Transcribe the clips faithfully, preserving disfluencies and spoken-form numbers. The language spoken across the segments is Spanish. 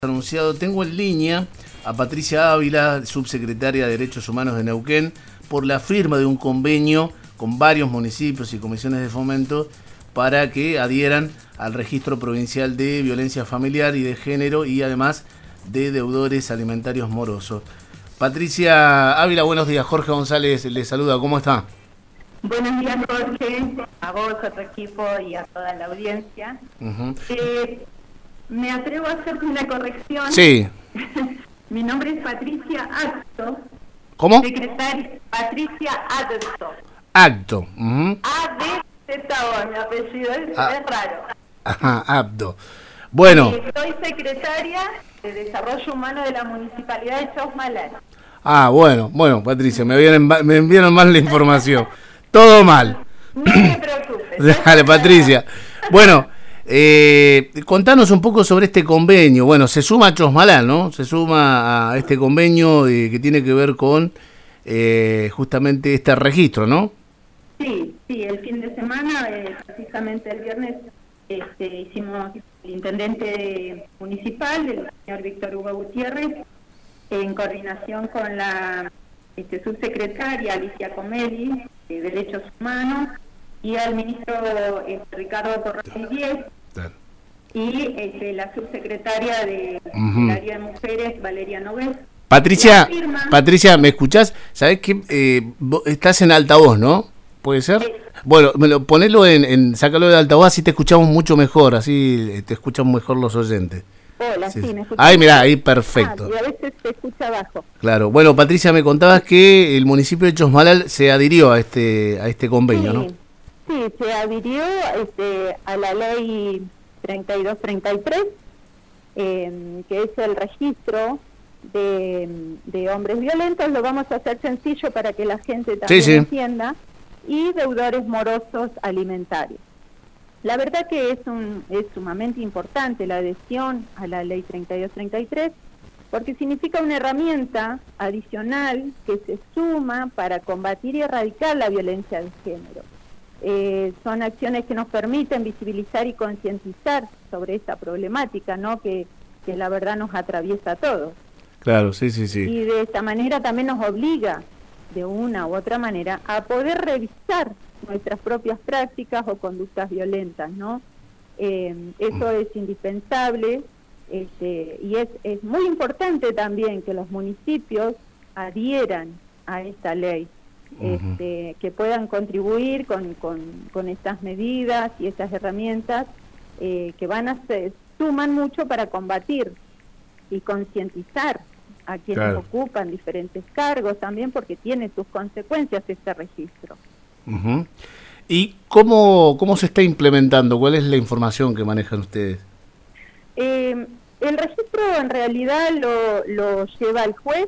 Anunciado, tengo en línea a Patricia Ávila, subsecretaria de Derechos Humanos de Neuquén, por la firma de un convenio con varios municipios y comisiones de fomento para que adhieran al registro provincial de violencia familiar y de género y además de deudores alimentarios morosos. Patricia Ávila, buenos días. Jorge González le saluda. ¿Cómo está? Buenos días, Jorge, a vos, a tu equipo y a toda la audiencia. Uh-huh. eh, me atrevo a hacerte una corrección. Sí. Mi nombre es Patricia Acto. ¿Cómo? Secretaria Patricia Acto. Acto. Uh-huh. A D Z O, mi apellido es, ah. es raro. Ajá, Acto. Bueno. Y soy secretaria de Desarrollo Humano de la Municipalidad de Chosmalal. Ah, bueno, bueno, Patricia, me enviaron, me enviaron mal la información. Todo mal. No te preocupes. Dale, Patricia. Bueno, eh, contanos un poco sobre este convenio. Bueno, se suma a Chosmalal, ¿no? Se suma a este convenio eh, que tiene que ver con eh, justamente este registro, ¿no? Sí, sí, el fin de semana, eh, precisamente el viernes, este, hicimos el intendente municipal, el señor Víctor Hugo Gutiérrez, en coordinación con la este, subsecretaria Alicia Comelli, de Derechos Humanos, y al ministro este, Ricardo Torres Díez, y este, la subsecretaria de, uh-huh. del área de mujeres, Valeria Nogués. Patricia, Patricia, ¿me escuchás? ¿Sabés que eh, estás en altavoz, no? ¿Puede ser? Sí. Bueno, me lo, ponelo en, en, sácalo de altavoz, así te escuchamos mucho mejor, así te escuchan mejor los oyentes. Hola, sí, sí me escuchas. Ahí, mirá, ahí perfecto. Ah, y a veces se escucha abajo. Claro. Bueno, Patricia, me contabas que el municipio de Chosmalal se adhirió a este a este convenio, sí, ¿no? Sí, se adhirió este, a la ley treinta y dos treinta y tres, eh, que es el registro de, de hombres violentos. Lo vamos a hacer sencillo para que la gente también sí, sí. entienda. Y deudores morosos alimentarios. La verdad que es, un, es sumamente importante la adhesión a la ley treinta y dos treinta y tres, porque significa una herramienta adicional que se suma para combatir y erradicar la violencia de género. Eh, son acciones que nos permiten visibilizar y concientizar sobre esta problemática, ¿no? que, que la verdad nos atraviesa a todos. Claro, sí, sí, sí. Y de esta manera también nos obliga, de una u otra manera, a poder revisar nuestras propias prácticas o conductas violentas, ¿no? Eh, eso es indispensable, este, y es, es muy importante también que los municipios adhieran a esta ley, este, uh-huh. que puedan contribuir con, con, con estas medidas y estas herramientas eh, que van a ser, suman mucho para combatir y concientizar a quienes claro. ocupan diferentes cargos también, porque tiene sus consecuencias este registro. Uh-huh. ¿Y cómo, cómo se está implementando? ¿Cuál es la información que manejan ustedes? Eh, el registro en realidad lo, lo lleva el juez.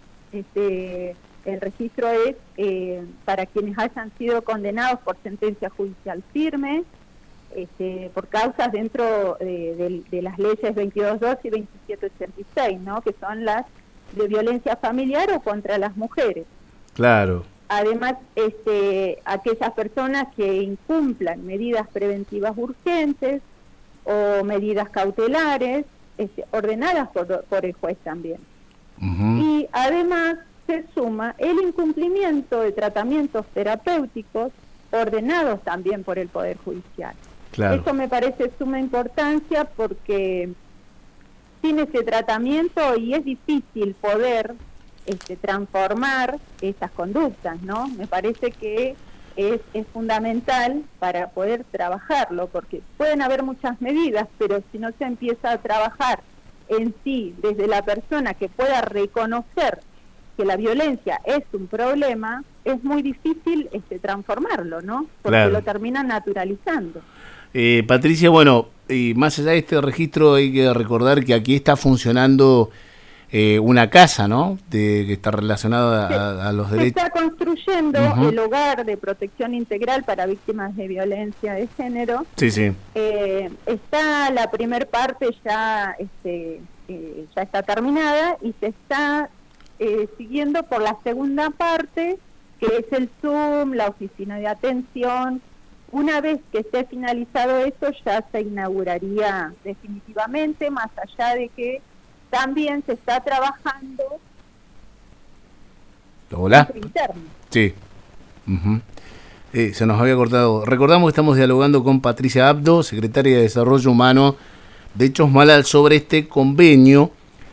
Este, el registro es eh, para quienes hayan sido condenados por sentencia judicial firme, este, por causas dentro de, de, de las leyes veintidós dos y veintisiete ochenta y seis, ¿no? Que son las de violencia familiar o contra las mujeres. Claro. Además, este, aquellas personas que incumplan medidas preventivas urgentes o medidas cautelares, este, ordenadas por, por el juez también. Uh-huh. Y además se suma el incumplimiento de tratamientos terapéuticos ordenados también por el Poder Judicial. Claro. Eso me parece de suma importancia porque sin ese tratamiento y es difícil poder este, transformar estas conductas, ¿no? Me parece que es, es fundamental para poder trabajarlo, porque pueden haber muchas medidas, pero si no se empieza a trabajar en sí desde la persona que pueda reconocer que la violencia es un problema, es muy difícil este, transformarlo, ¿no? Porque claro. lo terminan naturalizando. Eh, Patricia, bueno, y más allá de este registro hay que recordar que aquí está funcionando eh, una casa, ¿no? De, que está relacionada a, a los derechos. Se está construyendo uh-huh. el hogar de protección integral para víctimas de violencia de género. Sí, sí. Eh, está la primer parte ya, este, eh, ya está terminada y se está eh, siguiendo por la segunda parte, que es el Zoom, la oficina de atención. Una vez que esté finalizado eso, ya se inauguraría definitivamente, más allá de que también se está trabajando. Hola. Sí. Uh-huh. Eh, se nos había cortado. Recordamos que estamos dialogando con Patricia Abdo, secretaria de Desarrollo Humano de Chosmalal, sobre este convenio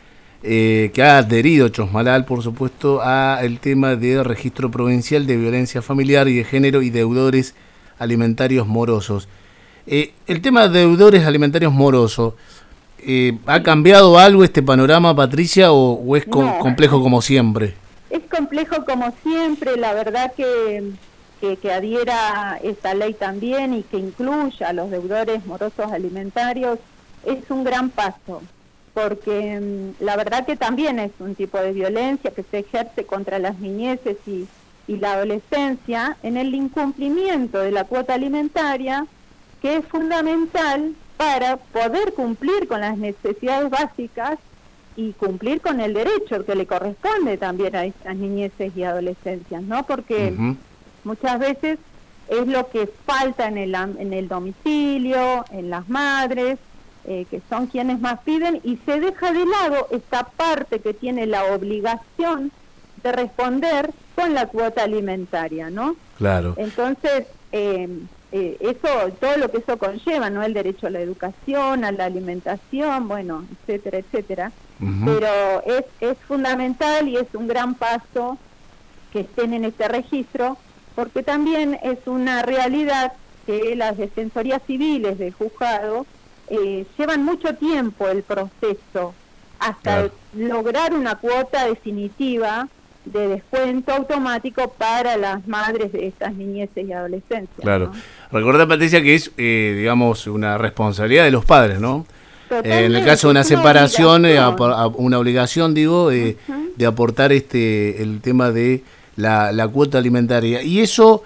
eh, que ha adherido Chosmalal, por supuesto, a el tema de registro provincial de violencia familiar y de género y deudores alimentarios morosos. Eh, el tema de deudores alimentarios morosos, eh, ¿ha cambiado algo este panorama, Patricia, o, o es co- no, complejo como siempre? Es complejo como siempre, la verdad que, que, que adhiera esta ley también y que incluya a los deudores morosos alimentarios es un gran paso, porque um, la verdad que también es un tipo de violencia que se ejerce contra las niñeces y, y la adolescencia en el incumplimiento de la cuota alimentaria, que es fundamental para poder cumplir con las necesidades básicas y cumplir con el derecho que le corresponde también a estas niñeces y adolescencias, ¿no? Porque uh-huh. muchas veces es lo que falta en el, en el domicilio, en las madres, eh, que son quienes más piden, y se deja de lado esta parte que tiene la obligación de responder con la cuota alimentaria, ¿no? Claro. Entonces, eh, eh, eso, todo lo que eso conlleva, ¿no? El derecho a la educación, a la alimentación, bueno, etcétera, etcétera. Uh-huh. Pero es, es fundamental y es un gran paso que estén en este registro, porque también es una realidad que las defensorías civiles del juzgado eh, llevan mucho tiempo el proceso hasta claro. lograr una cuota definitiva de descuento automático para las madres de estas niñeces y adolescencias. Claro. ¿no? Recuerda, Patricia, que es, eh, digamos, una responsabilidad de los padres, ¿no? Eh, en el caso de una separación, eh, a, a una obligación, digo, eh, uh-huh. de aportar este el tema de la, la cuota alimentaria. Y eso,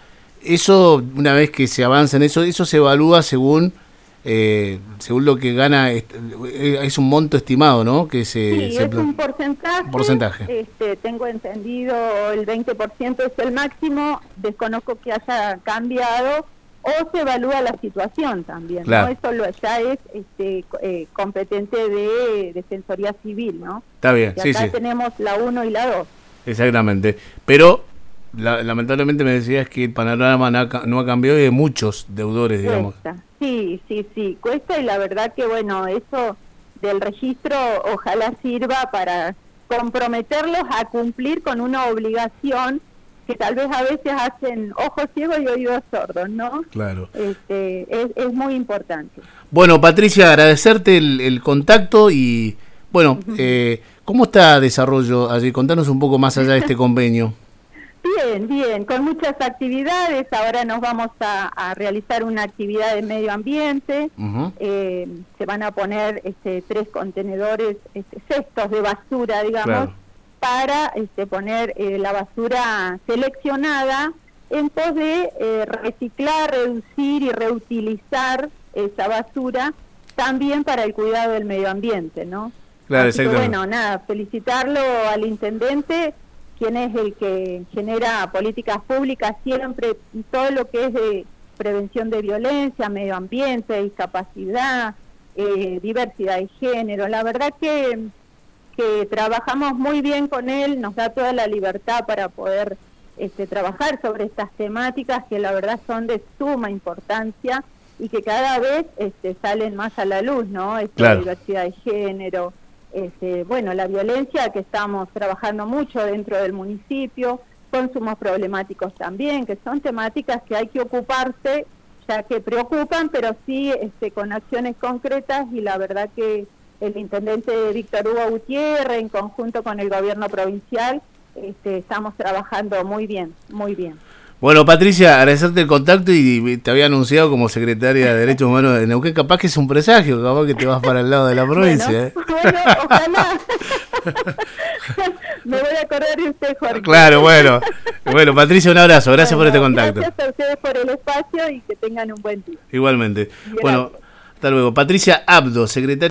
eso una vez que se avanza en eso, eso se evalúa según eh, según lo que gana, es, es un monto estimado, ¿no? Que se, sí, se es un porcentaje. porcentaje. Este, tengo entendido el veinte por ciento es el máximo, desconozco que haya cambiado. O se evalúa la situación también, claro. ¿no? Eso lo, ya es este, eh, competente de Defensoría Civil, ¿no? Está bien, y sí, acá sí. tenemos la uno y la dos. Exactamente. Pero, la, lamentablemente me decías que el panorama no ha, no ha cambiado y hay muchos deudores, digamos. Cuesta. Sí, sí, sí, cuesta y la verdad que, bueno, eso del registro ojalá sirva para comprometerlos a cumplir con una obligación que tal vez a veces hacen ojos ciegos y oídos sordos, ¿no? Claro. Este, es, es muy importante. Bueno, Patricia, agradecerte el, el contacto y, bueno, uh-huh. eh, ¿cómo está desarrollo allí? Contanos un poco más allá de este convenio. Bien, bien, con muchas actividades. Ahora nos vamos a, a realizar una actividad de medio ambiente. Uh-huh. Eh, se van a poner este, tres contenedores, este, cestos de basura, digamos, claro. para este, poner eh, la basura seleccionada en pos de eh, reciclar, reducir y reutilizar esa basura también para el cuidado del medio ambiente, ¿no? Claro, Así que, bueno, nada, felicitarlo al intendente, quien es el que genera políticas públicas siempre, todo lo que es de prevención de violencia, medio ambiente, discapacidad, eh, diversidad de género. La verdad que que trabajamos muy bien con él, nos da toda la libertad para poder este, trabajar sobre estas temáticas que la verdad son de suma importancia y que cada vez este, salen más a la luz, ¿no? Esta claro. diversidad de género, este, bueno, la violencia que estamos trabajando mucho dentro del municipio, consumos problemáticos también, que son temáticas que hay que ocuparse, ya que preocupan, pero sí este, con acciones concretas, y la verdad que el intendente Víctor Hugo Gutiérrez, en conjunto con el gobierno provincial, este, estamos trabajando muy bien, muy bien. Bueno, Patricia, agradecerte el contacto y te había anunciado como secretaria de Derechos Humanos de Neuquén. Capaz que es un presagio, capaz que te vas para el lado de la provincia. Bueno, ¿eh? bueno ojalá. Me voy a acordar de usted, Jorge. Claro, bueno. Bueno, Patricia, un abrazo. Gracias bueno, por este contacto. Gracias a ustedes por el espacio y que tengan un buen día. Igualmente. Gracias. Bueno, hasta luego. Patricia Abdo, secretaria.